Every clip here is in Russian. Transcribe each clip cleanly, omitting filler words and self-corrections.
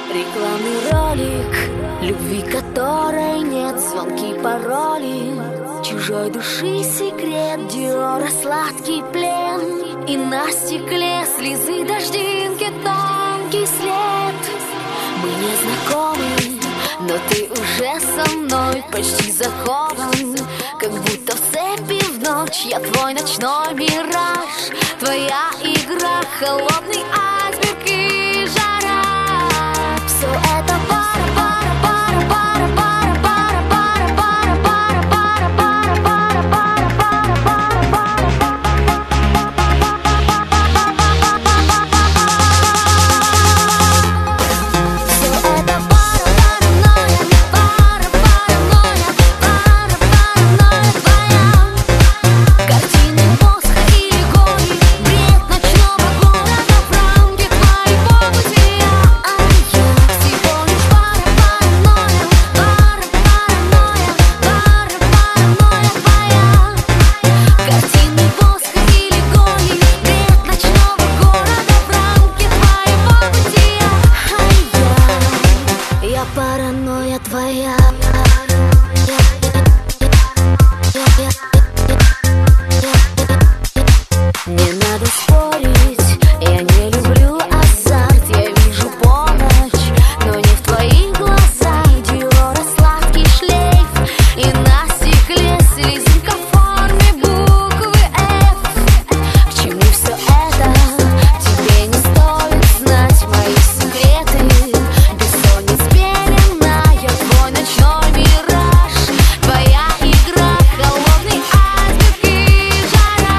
Рекламный ролик, любви которой нет, звонки, пароли, чужой души секрет, Диора сладкий плен. И на стекле слезы, дождинки, тонкий след. Мы не знакомы, но ты уже со мной почти закован, как будто в цепи в ночь. Я твой ночной мираж, твоя игра, холодный айсберг и жара. Все это пара, пара, пара, пара, пара, пара, пара, пара, пара, пара, пара, пара, пара, пара, пара. Все это пара, паранойя, пара, паранойя, пара, паранойя твоя. Картины воска или гони, бред ночного города, в рамке твоего бытия. А я всего лишь пара, паранойя, пара, паранойя, пара, паранойя твоя. Картины воска или гони, бред ночного города, в рамке твоего бытия. А я паранойя твоя. Не надо спорить, я не люблю азарт. Я вижу полночь, но не в твоих глазах. Диора сладкий шлейф, и на стекле слезинка в форме буквы F. К чему все это? Тебе не стоит знать мои секреты. Бессонниц пелена, я твой ночной мираж, твоя игра, холодный айсберг и жара.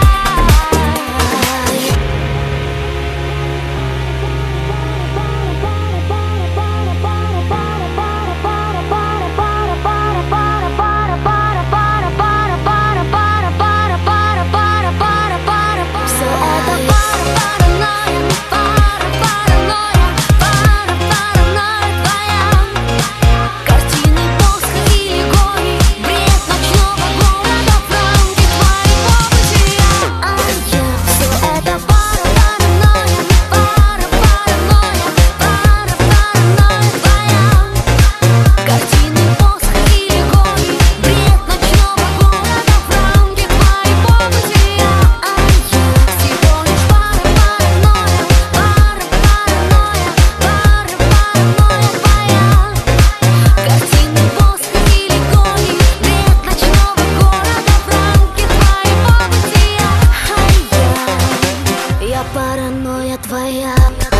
Все это пара, паранойя, пара, паранойя, пара, паранойя твоя. Картины воска или гони, бред ночного города, в рамке твоего бытия. А я все это пара, паранойя, пара, паранойя, пара, паранойя твоя. Картины воска или гони, бред ночного города, в рамке твоего бытия. А я всего лишь пара, паранойя, пара, паранойя, пара, паранойя твоя. Картины воска или гони, бред ночного города, в рамке твоего бытия. А я паранойя твоя.